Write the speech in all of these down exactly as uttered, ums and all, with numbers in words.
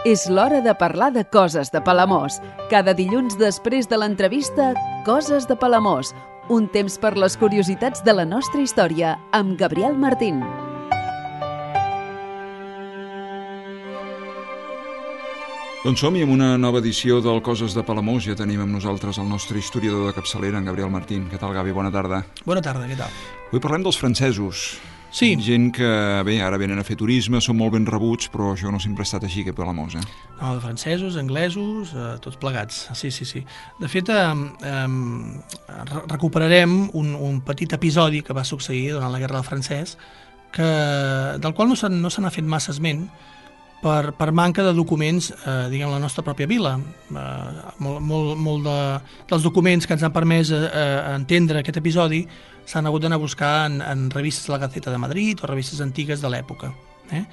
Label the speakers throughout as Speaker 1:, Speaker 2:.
Speaker 1: És l'hora de parlar de coses de Palamós. Cada dilluns després de l'entrevista, Coses de Palamós. Un temps per les curiositats de la nostra història, amb Gabriel Martín.
Speaker 2: Doncs som-hi amb una nova edició del Coses de Palamós. Ja tenim amb nosaltres el nostre historiador de capçalera, en Gabriel Martín. Què tal, Gavi? Bona tarda.
Speaker 3: Bona tarda, què tal?
Speaker 2: Avui parlem dels francesos.
Speaker 3: Sí.
Speaker 2: Gent que, bé, ara venen a fer turisme, són molt ben rebuts, però això no sempre ha estat així, que Palamós, eh?
Speaker 3: No, de francesos, anglesos, eh, tots plegats. Sí, sí, sí. De fet, eh, eh, recuperarem un, un petit episodi que va succeir durant la Guerra del Francès, que, del qual no se, no se n'ha fet massa esment, per, per manca de documents, eh, diguem, la nostra pròpia vila. Eh, molt molt, molt de, dels documents que ens han permès eh, entendre aquest episodi s'han hagut d'anar a buscar en, en revistes de la Gaceta de Madrid o revistes antigues de l'època. Eh?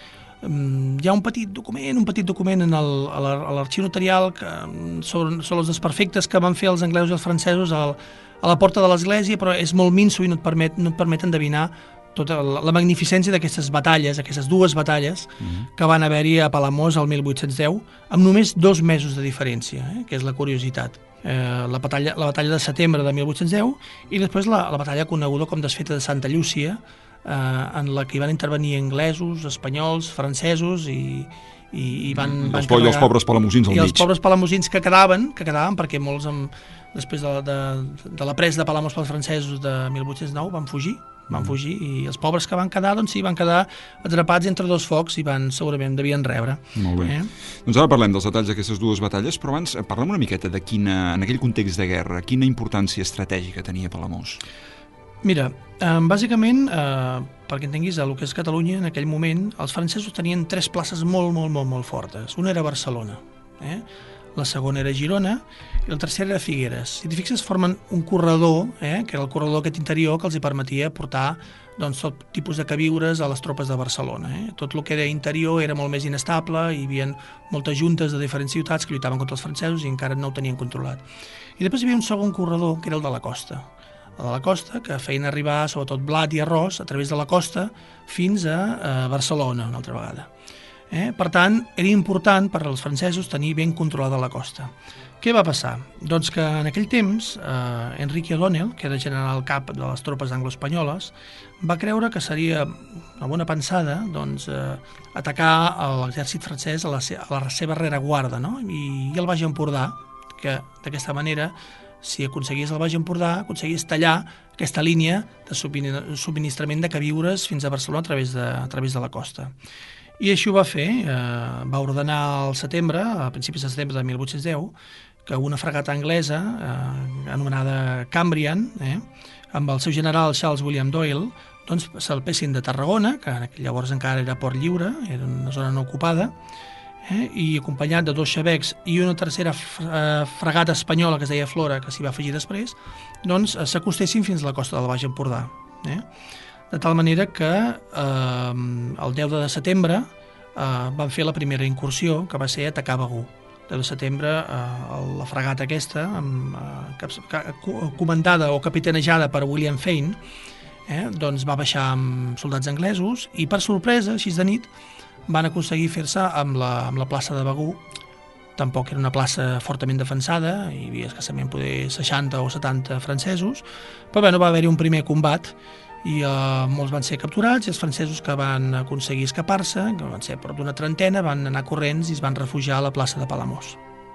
Speaker 3: Hi ha un petit document, un petit document en el, a l'arxiu notarial que, sobre, sobre els desperfectes que van fer els anglesos i els francesos al, a la porta de l'església, però és molt minso i no et permet, no et permet endevinar tota la, la magnificència d'aquestes batalles, aquestes dues batalles mm-hmm. que van haver-hi a Palamós el mil vuit-cents deu, amb només dos mesos de diferència, eh? Que és la curiositat. Eh, la, batalla, la batalla de setembre de mil vuit-cents deu i després la, la batalla coneguda com desfeta de Santa Llúcia, eh, en la que hi van intervenir anglesos, espanyols, francesos i, i, i van,
Speaker 2: mm,
Speaker 3: van
Speaker 2: els, carregar, els pobres palamosins al
Speaker 3: mig. I
Speaker 2: mig.
Speaker 3: els pobres palamosins que quedaven, que quedaven perquè molts, amb, després de, de, de la presa de Palamós pels francesos de mil vuit-cents nou, van fugir. van fugir i els pobres que van quedar, doncs sí, van quedar atrapats entre dos focs i van, segurament, devien rebre.
Speaker 2: Molt bé. Eh? Doncs ara parlem dels detalls d'aquestes dues batalles, però abans parlem una miqueta de quina, en aquell context de guerra, quina importància estratègica tenia Palamós.
Speaker 3: Mira, eh, bàsicament, eh, perquè entenguis el que és Catalunya, en aquell moment, els francesos tenien tres places molt, molt, molt, molt fortes. Una era Barcelona, eh? La segona era Girona i la tercera era Figueres. Si t'hi fixes, formen un corredor, eh, que era el corredor aquest interior que els hi permetia portar doncs, tot tipus de queviures a les tropes de Barcelona. Eh. Tot el que era interior era molt més inestable, hi havia moltes juntes de diferents ciutats que lluitaven contra els francesos i encara no ho tenien controlat. I després hi havia un segon corredor, que era el de la costa. El de la costa, que feien arribar sobretot blat i arròs a través de la costa fins a, a Barcelona una altra vegada. Eh? Per tant, era important per als francesos tenir ben controlada la costa. Què va passar? Doncs que en aquell temps eh, Enrique O'Donnell, que era general cap de les tropes anglo-espanyoles, va creure que seria una bona pensada doncs, eh, atacar l'exèrcit francès a la, se a la seva rereguarda, no? I, i el Baix Empordà, que d'aquesta manera, si aconseguís el Baix Empordà, aconseguís tallar aquesta línia de subministrament de queviures fins a Barcelona a través de, a través de la costa. I així ho va fer, eh, va ordenar al setembre, a principis de setembre de mil vuit-cents deu, que una fragata anglesa, eh, anomenada Cambrian, eh, amb el seu general Charles William Doyle, doncs salpessin de Tarragona, que llavors encara era port lliure, era una zona no ocupada, eh, i acompanyat de dos xavecs i una tercera fragata espanyola que es deia Flora, que s'hi va afegir després, doncs s'acostessin fins a la costa del Baix Empordà. Eh? De tal manera que eh, el deu de setembre eh, van fer la primera incursió, que va ser atacar Begur. El deu de setembre eh, la fragata aquesta, amb, eh, comandada o capitanejada per William Fane, eh, doncs va baixar amb soldats anglesos i per sorpresa, així de nit, van aconseguir fer-se amb, la, amb la plaça de Begur. Tampoc era una plaça fortament defensada, hi havia escassament poder seixanta o setanta francesos, però bé, no va haver-hi un primer combat i uh, molts van ser capturats i els francesos que van aconseguir escapar-se, que van ser prop d'una trentena, van anar corrents i es van refugiar a la plaça de Palamós.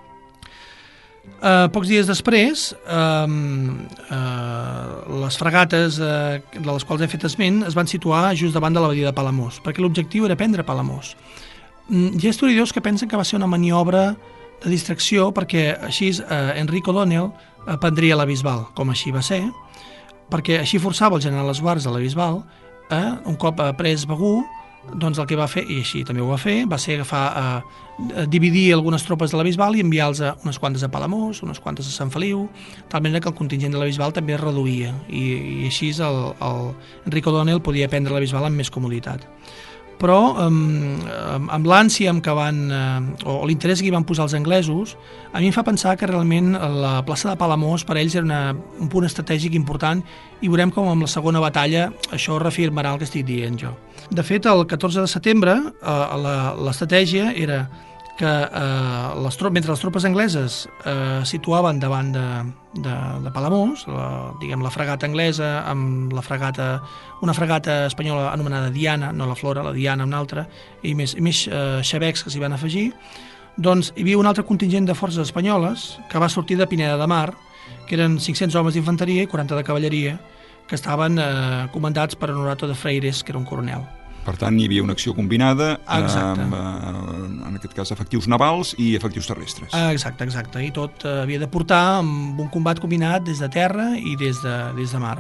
Speaker 3: Uh, pocs dies després, uh, uh, les fragates uh, de les quals he fet esment es van situar just davant de la badia de Palamós, perquè l'objectiu era prendre Palamós. Mm, hi ha historiadors que pensen que va ser una maniobra de distracció perquè així uh, Enrique O'Donnell uh, prendria la Bisbal, com així va ser, perquè així forçava el general Esguards de la Bisbal, eh, un cop pres Begur, doncs el que va fer, i així també ho va fer, va ser agafar, eh, dividir algunes tropes de la Bisbal i enviar-los unes quantes a Palamós, unes quantes a Sant Feliu, tal manera que el contingent de la Bisbal també es reduïa, i, i així el, el Enrique O'Donnell podia prendre la Bisbal amb més comoditat. Però amb, amb l'ànsia amb què van, o l'interès que hi van posar els anglesos, a mi em fa pensar que realment la plaça de Palamós per ells era una, un punt estratègic important i veurem com amb la segona batalla això reafirmarà el que estic dient jo. De fet, el catorze de setembre eh, l'estratègia era que eh, les tropes, mentre les tropes angleses eh, situaven davant de, de, de Palamós, la, diguem, la fragata anglesa amb la fragata, una fragata espanyola anomenada Diana, no la Flora, la Diana una altra, i més, i més eh, xavecs que s'hi van afegir, doncs hi havia un altre contingent de forces espanyoles que va sortir de Pineda de Mar, que eren cinc-cents homes d'infanteria i quaranta de cavalleria, que estaven eh, comandats per Honorato de Freires, que era un coronel.
Speaker 2: Per tant, hi havia una acció combinada
Speaker 3: Exacte.
Speaker 2: amb, eh, en aquest cas, efectius navals i efectius terrestres.
Speaker 3: Exacte, exacte. I tot eh, havia de portar amb un combat combinat des de terra i des de, des de mar.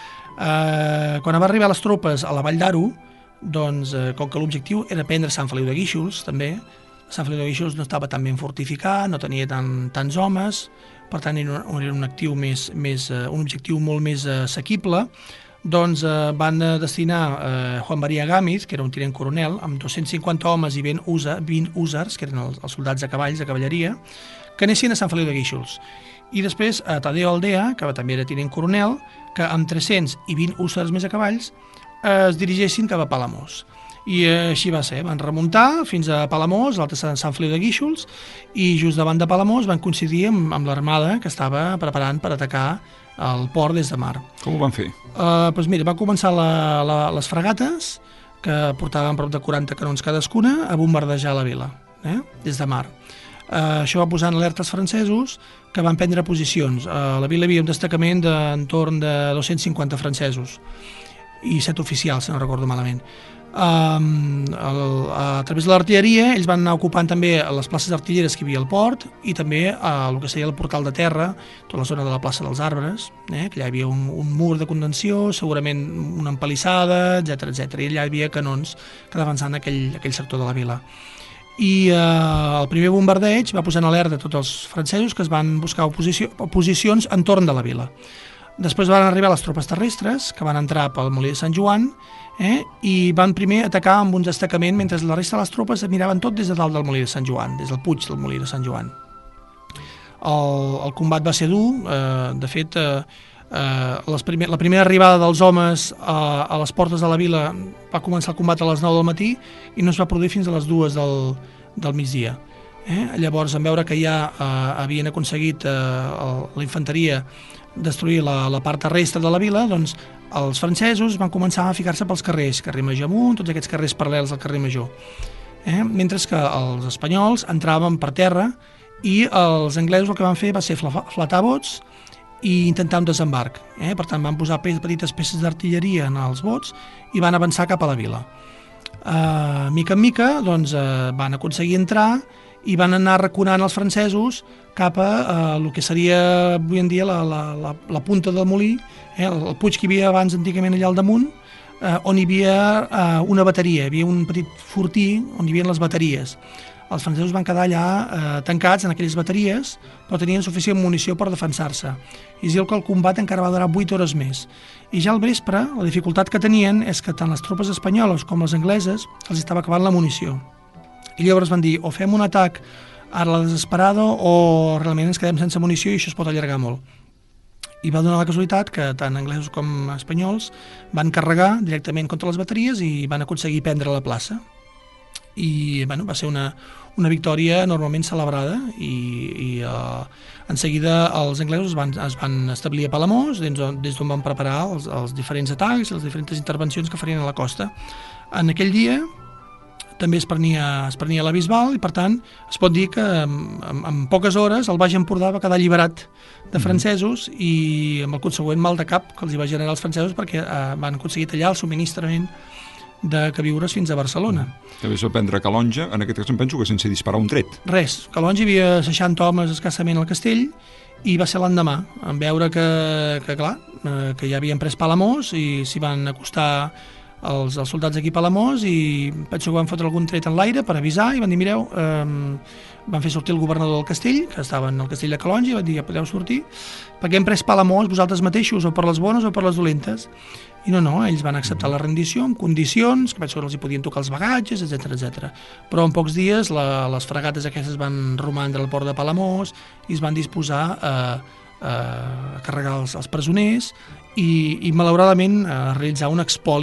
Speaker 3: Eh, quan va arribar les tropes a la Vall d'Aro, doncs, eh, com que l'objectiu era prendre Sant Feliu de Guíxols, també, Sant Feliu de Guíxols no estava tan ben fortificat, no tenia tan, tants homes, per tant era un, era un, actiu més, més, eh, un objectiu molt més eh, assequible, doncs eh, van destinar eh, Juan María Gámez, que era un tinent coronel, amb dos-cents cinquanta homes i vint, usa, vint húsars, que eren els, els soldats de cavalls, de cavalleria, que anessin a Sant Feliu de Guíxols. I després a Tadeo Aldea, que també era tinent coronel, que amb tres-cents i vint húsars més a cavalls eh, es dirigessin cap a Palamós. I eh, així va ser, van remuntar fins a Palamós, l'altre Sant Feliu de Guíxols, i just davant de Palamós van coincidir amb, amb l'armada que estava preparant per atacar el port des de mar.
Speaker 2: Com ho van fer?
Speaker 3: Uh, doncs mira, van començar la, la, les fregates, que portaven prop de quaranta canons cadascuna, a bombardejar la vila, eh? Des de mar. Uh, això va posar en alerta els francesos, que van prendre posicions. Uh, a la vila hi havia un destacament d'entorn de dos-cents cinquanta francesos, i set oficials, si no recordo malament. Um, el, a través de l'artilleria ells van anar ocupant també les places artilleres que hi havia al port i també uh, el que seria el portal de terra, tota la zona de la plaça dels Arbres, eh, que allà hi havia un, un mur de contenció, segurament una empalissada, etcètera etcètera, i allà hi havia canons que defensaven aquell, aquell sector de la vila. I eh, el primer bombardeig va posar en alerta tots els francesos, que es van buscar oposició, posicions entorn de la vila. Després van arribar les tropes terrestres, que van entrar pel Molí de Sant Joan, eh, i van primer atacar amb un destacament, mentre la resta de les tropes miraven tot des de dalt del Molí de Sant Joan, des del puig del Molí de Sant Joan. El, el combat va ser dur, eh, de fet, eh, eh, les primer, la primera arribada dels homes a, a les portes de la vila va començar el combat a les nou del matí i no es va produir fins a les dues del, del migdia. Eh? Llavors, en veure que ja eh, havien aconseguit eh, la infanteria destruir la, la part terrestre de la vila, doncs els francesos van començar a ficar-se pels carrers, carrer Major amunt, tots aquests carrers paral·lels al carrer Major. Eh? Mentre que els espanyols entraven per terra i els anglesos el que van fer va ser flatar bots i intentar un desembarc. Eh? Per tant, van posar petites peces d'artilleria en els bots i van avançar cap a la vila. Uh, mica en mica doncs, uh, van aconseguir entrar i van anar reconant els francesos cap a uh, el que seria avui en dia la, la, la, la punta del molí, eh, el, el puig que hi havia abans antigament allà al damunt, uh, on hi havia uh, una bateria, hi havia un petit fortí on hi havia les bateries. Els francesos van quedar allà eh, tancats en aquelles bateries, però tenien suficient munició per defensar-se. I es diu que el combat encara va durar vuit hores més. I ja al vespre, la dificultat que tenien és que tant les tropes espanyoles com les angleses els estava acabant la munició. I llavors van dir, o fem un atac a la desesperada o realment ens quedem sense munició i això es pot allargar molt. I va donar la casualitat que tant anglesos com espanyols van carregar directament contra les bateries i van aconseguir prendre la plaça. I bueno, va ser una, una victòria enormement celebrada i, i uh, en seguida els anglesos es van, es van establir a Palamós, des d'on van preparar els, els diferents atacs, les diferents intervencions que farien a la costa. En aquell dia també es prenia, es prenia la Bisbal i per tant es pot dir que en, en, en poques hores el Baix Empordà va quedar alliberat de francesos i amb el consegüent mal de cap que els hi va generar els francesos perquè uh, van aconseguir tallar el subministrament de queviures fins a Barcelona.
Speaker 2: També es va prendre Calonja, en aquest cas em penso que sense disparar un tret.
Speaker 3: Res, Calonja hi havia seixanta homes escassament al castell i va ser l'endemà, en veure que, que clar, que ja havien pres Palamós i s'hi van acostar els, els soldats aquí a Palamós i penso que van fotre algun tret en l'aire per avisar i van dir, mireu, eh, van fer sortir el governador del castell, que estava en el castell de Calonja, i van dir, ja podeu sortir, perquè hem pres Palamós vosaltres mateixos, o per les bones o per les dolentes. I no, no, ells van acceptar la rendició amb condicions, que penso que els hi podien tocar els bagatges, etcètera etcètera. Però en pocs dies la, les fregates aquestes van romandre al port de Palamós i es van disposar a, a carregar els, els presoners i, i malauradament a realitzar un expoli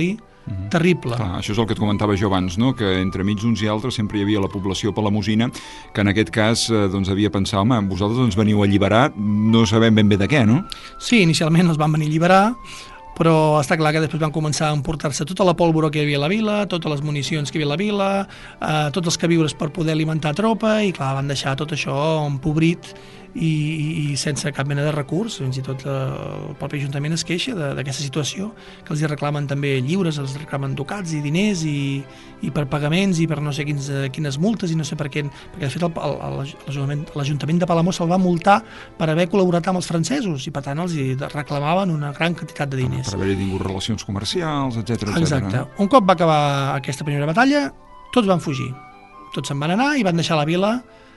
Speaker 3: Mm-hmm. Terrible.
Speaker 2: Clar, això és el que et comentava jo abans, no? Que entre mig uns i altres sempre hi havia la població palamosina que en aquest cas eh, doncs havia pensat, home, vosaltres ens veniu a alliberar, no sabem ben bé de què, no?
Speaker 3: Sí, inicialment els van venir a alliberar, però està clar que després van començar a emportar-se tota la pólvora que hi havia a la vila, totes les municions que hi havia a la vila, eh, tots els queviures per poder alimentar tropa, i clar, van deixar tot això empobrit i, i sense cap mena de recurs. Fins i tot eh, el propi Ajuntament es queixa d'aquesta situació, que els hi reclamen també lliures, els reclamen ducats i diners i, i per pagaments i per no sé quins, quines multes i no sé per què, perquè de fet l'Ajuntament de Palamós se'l va multar per haver col·laborat amb els francesos i per tant els hi reclamaven una gran quantitat de diners.
Speaker 2: Per haver-hi tingut relacions comercials, etcètera.
Speaker 3: Exacte. Un cop va acabar aquesta primera batalla, tots van fugir. Tots se'n van anar i van deixar la vila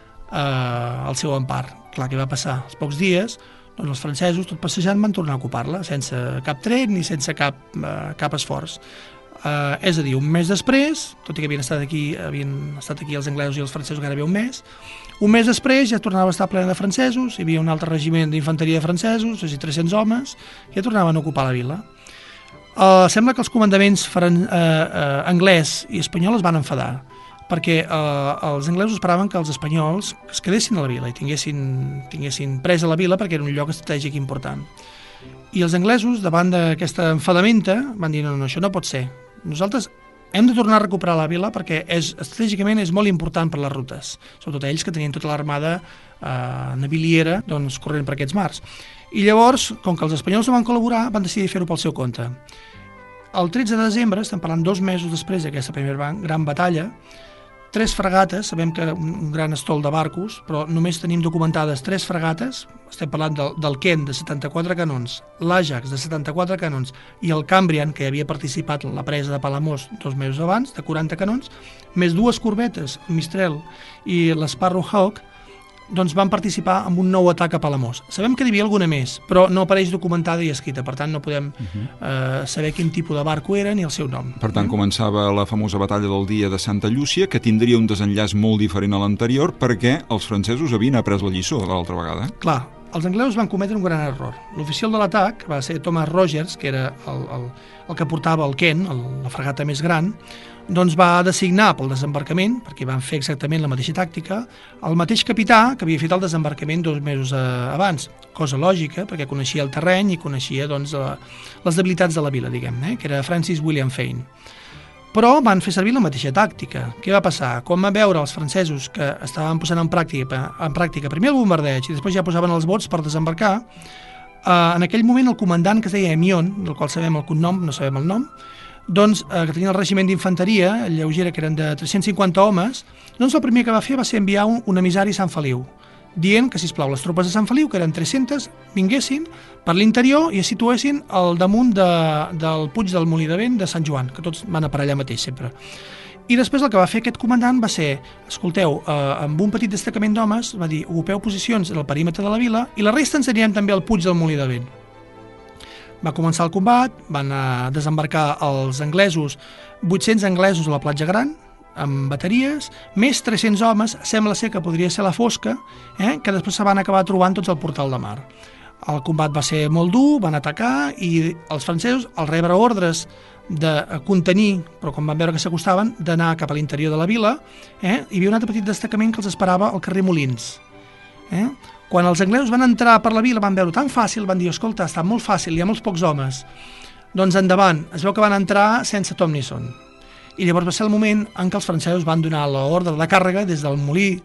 Speaker 3: eh, al seu empar. Clar, què va passar? Als pocs dies, doncs els francesos, tot passejant, van tornar a ocupar-la, sense cap tret ni sense cap, eh, cap esforç. Eh, és a dir, un mes després, tot i que havien estat aquí, havien estat aquí els anglesos i els francesos gairebé un mes, un mes després ja tornava a estar plena de francesos, hi havia un altre regiment d'infanteria de francesos, és a dir, tres-cents homes, i ja tornaven a ocupar la vila. Uh, sembla que els comandaments fran, uh, uh, anglès i espanyol es van enfadar, perquè uh, els anglesos esperaven que els espanyols es quedessin a la vila i tinguessin, tinguessin presa la vila perquè era un lloc estratègic important. I els anglesos, davant d'aquesta enfadamenta, van dir, no, no, això no pot ser. Nosaltres hem de tornar a recuperar la vila perquè és, estratègicament és molt important per les rutes, sobretot ells que tenien tota l'armada eh, naviliera doncs, corrent per aquests mars. I llavors, com que els espanyols no van col·laborar, van decidir fer-ho pel seu compte. El tretze de desembre, estem parlant dos mesos després d'aquesta primera gran batalla, tres fragates, sabem que un gran estol de barcos, però només tenim documentades tres fragates, estem parlant del, del Kent de setanta-quatre canons, l'Ajax de setanta-quatre canons i el Cambrian, que havia participat en la presa de Palamós dos mesos abans, de quaranta canons, més dues corbetes, el Mistral i l'Sparrowhawk, doncs van participar en un nou atac a Palamós. Sabem que n'hi havia alguna més, però no apareix documentada i escrita, per tant no podem uh-huh. eh, saber quin tipus de barco era ni el seu nom.
Speaker 2: Per tant, començava la famosa batalla del dia de Santa Llúcia, que tindria un desenllaç molt diferent a l'anterior, perquè els francesos havien après la lliçó de l'altra vegada.
Speaker 3: Clar, els anglesos van cometre un gran error. L'oficial de l'atac va ser Thomas Rogers, que era el, el, el que portava el Kent, el, la fragata més gran, doncs va designar pel desembarcament, perquè van fer exactament la mateixa tàctica, el mateix capità que havia fet el desembarcament dos mesos eh, abans, cosa lògica, perquè coneixia el terreny i coneixia doncs, la, les debilitats de la vila, diguem, eh, que era Francis William Fane. Però van fer servir la mateixa tàctica. Què va passar? Quan van veure els francesos que estaven posant en pràctica, en pràctica primer el bombardeig i després ja posaven els bots per desembarcar, eh, en aquell moment el comandant que es deia Emion, del qual sabem el cognom, no sabem el nom, doncs, eh, que tenia el regiment d'infanteria lleugera, que eren de tres-cents cinquanta homes, doncs el primer que va fer va ser enviar un, un emissari a Sant Feliu, dient que, sisplau, les tropes de Sant Feliu, que eren tres-centes, vinguessin per l'interior i es situessin al damunt de, del Puig del Molí de Vent de Sant Joan, que tots van a per allà mateix sempre. I després el que va fer aquest comandant va ser, escolteu, eh, amb un petit destacament d'homes, va dir, ocupeu posicions en el perímetre de la vila i la resta ens anirem també al Puig del Molí de Vent. Va començar el combat, van a desembarcar els anglesos, vuit-cents anglesos a la platja gran, amb bateries, més tres-cents homes, sembla ser que podria ser la fosca, eh, que després se van acabar trobant tots al portal de mar. El combat va ser molt dur, van atacar i els francesos, al rebre ordres de contenir, però quan van veure que s'acostaven, d'anar cap a l'interior de la vila, eh, hi havia un altre petit destacament que els esperava al carrer Molins. Eh? Quan els anglesos van entrar per la vila van veure tan fàcil, van dir, escolta, està molt fàcil, hi ha molts pocs homes. Doncs endavant, es veu que van entrar sense ton ni son. I llavors va ser el moment en què els francesos van donar l'ordre de càrrega des del molí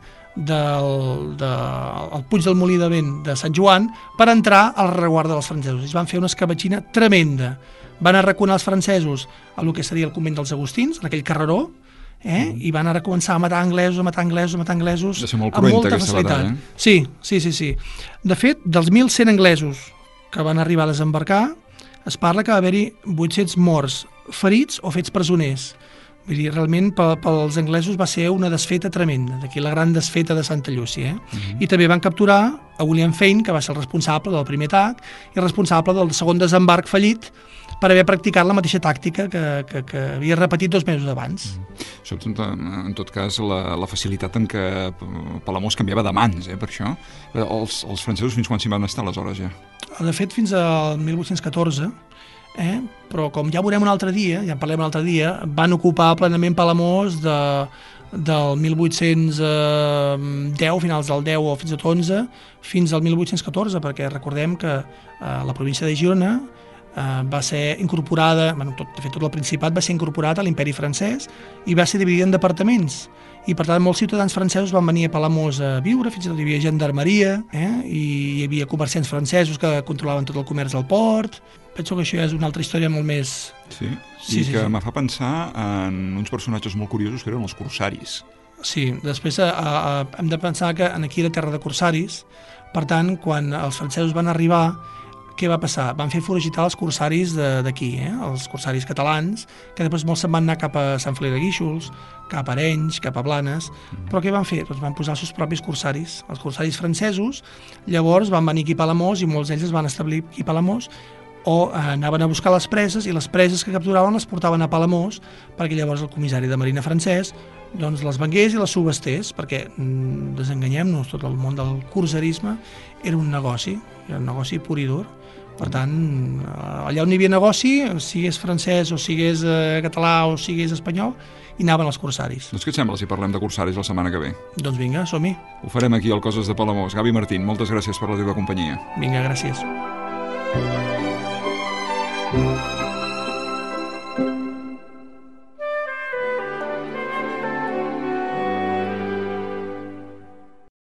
Speaker 3: del de, el Puig del Molí de Vent de Sant Joan per entrar a la rereguarda dels francesos. I van fer una escabatxina tremenda. Van arraconar els francesos a el que seria el convent dels Agustins, en aquell carreró, Eh? i van ara començar a matar anglesos, a matar anglesos, a matar anglesos
Speaker 2: molt
Speaker 3: amb molta
Speaker 2: facilitat. Batalla, eh?
Speaker 3: Sí, sí, sí, sí. De fet, dels mil cent anglesos que van arribar a desembarcar, es parla que va haver-hi vuit-cents morts, ferits o fets presoners. Vull dir, realment pels anglesos va ser una desfeta tremenda, d'aquí la gran desfeta de Santa Llúcia. Eh? Uh-huh. I també van capturar a William Fane, que va ser el responsable del primer atac i el responsable del segon desembarc fallit, per haver practicat la mateixa tàctica que, que, que havia repetit dos mesos abans.
Speaker 2: Mm. Això, en tot cas, la, la facilitat en què Palamós canviava de mans, eh, per això. Els, els francesos fins quan s'hi van estar, aleshores, ja?
Speaker 3: De fet, fins al mil vuit-cents catorze, eh? Però com ja veurem un altre dia, ja en parlem un altre dia, van ocupar plenament Palamós de, del mil vuit-cents deu, finals del deu o fins a onze, fins al mil vuit-cents catorze, perquè recordem que eh, la província de Girona eh, va ser incorporada, bueno, tot, de fet tot el Principat va ser incorporat a l'imperi francès i va ser dividit en departaments. I per tant molts ciutadans francesos van venir a Palamós a viure, fins i tot hi havia gendarmeria, eh? I hi havia comerciants francesos que controlaven tot el comerç del port. Penso que això ja és una altra història molt més...
Speaker 2: Sí,
Speaker 3: Sí,
Speaker 2: i
Speaker 3: sí,
Speaker 2: que
Speaker 3: sí.
Speaker 2: me fa pensar en uns personatges molt curiosos que eren els corsaris.
Speaker 3: Sí, després a, a, a, hem de pensar que aquí era terra de corsaris, per tant, quan els francesos van arribar, què va passar? Van fer foragitar els corsaris d'aquí, eh? Els corsaris catalans, que després molts se'n van anar cap a Sant Feliu de Guíxols, cap a Arenys, cap a Blanes, però què van fer? Doncs van posar els seus propis corsaris, els corsaris francesos, llavors van venir aquí a Palamós i molts d'ells es van establir aquí a Palamós, o eh, anaven a buscar les preses i les preses que capturaven les portaven a Palamós perquè llavors el comissari de marina francès doncs les vengués i les subhastés, perquè mm, desenganyem-nos, tot el món del corsarisme era un negoci, era un negoci pur i dur. Per tant, allà on hi havia negoci, sigués francès o sigués eh, català o sigués espanyol, hi anaven els corsaris.
Speaker 2: Doncs què et sembla si parlem de corsaris la setmana que ve?
Speaker 3: Doncs vinga, som-hi.
Speaker 2: Ho farem aquí al Coses de Palamós. Gavi Martín, moltes gràcies per la teva companyia.
Speaker 3: Vinga, gràcies.